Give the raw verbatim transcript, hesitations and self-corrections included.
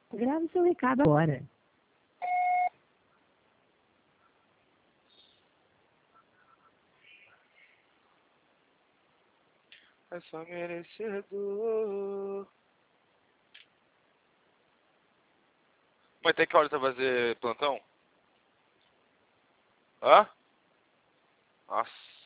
Grave seu recado agora. É só merecedor. Mas tem que hora você vai fazer plantão? Hã? Nossa.